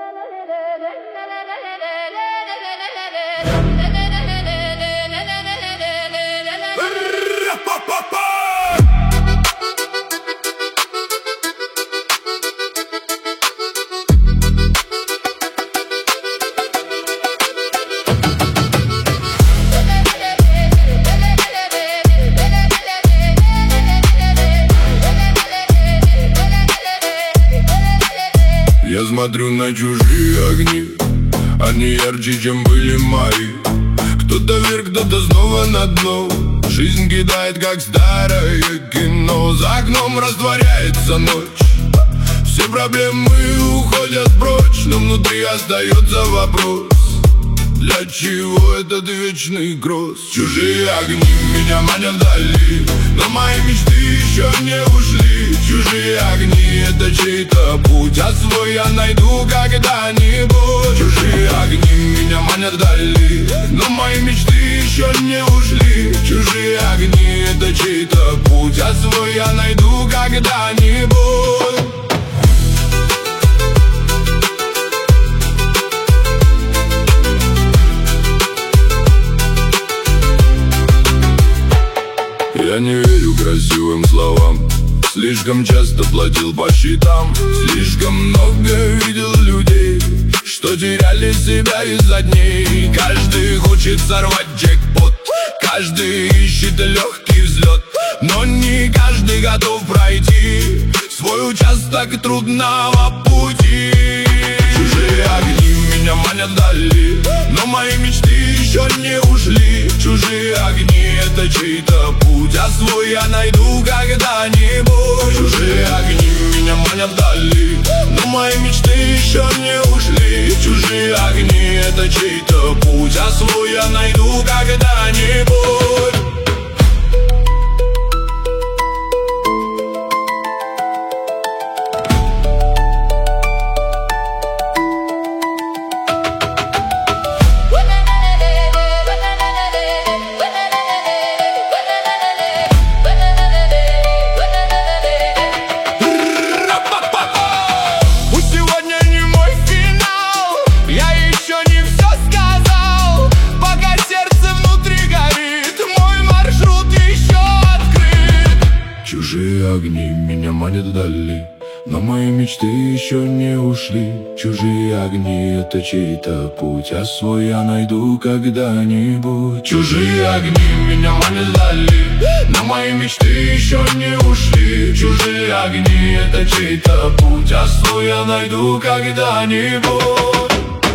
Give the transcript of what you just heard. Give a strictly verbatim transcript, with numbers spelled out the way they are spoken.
Я смотрю на чужие огни, они ярче, чем были мои. Кто-то вверх, кто-то снова на дно. Жизнь кидает, как старое кино. За окном растворяется ночь. Все проблемы уходят прочь, но внутри остается вопрос: для чего этот вечный кросс? Чужие огни меня манят вдали, но мои мечты еще не ушли. Чужие огни — это чей-то путь, а свой я найду когда-нибудь. Чужие огни меня манят вдали, но мои мечты еще не ушли. Чужие огни — это чей-то путь, а свой я найду когда-нибудь. Я не верю красивым словам, слишком часто платил по счетам. Слишком много видел людей, что теряли себя из-за дней. Каждый хочет сорвать джекпот, каждый ищет легкий взлет, но не каждый готов пройти свой участок трудного пути. Чужие огни меня манят вдали, но мои мечты еще не ушли. Чужие огни — это чей-то путь, а свой я найду когда-нибудь. Чужие огни меня манят вдали, но мои мечты еще не ушли. Чужие огни — это чей-то путь, а свой я найду когда-нибудь. Чужие огни меня манят вдали, но мои мечты еще не ушли. Чужие огни — это чей-то путь, а свой я найду когда-нибудь. Чужие огни меня манят вдали, но мои мечты еще не ушли. Чужие огни — это чей-то путь, а свой я найду когда-нибудь.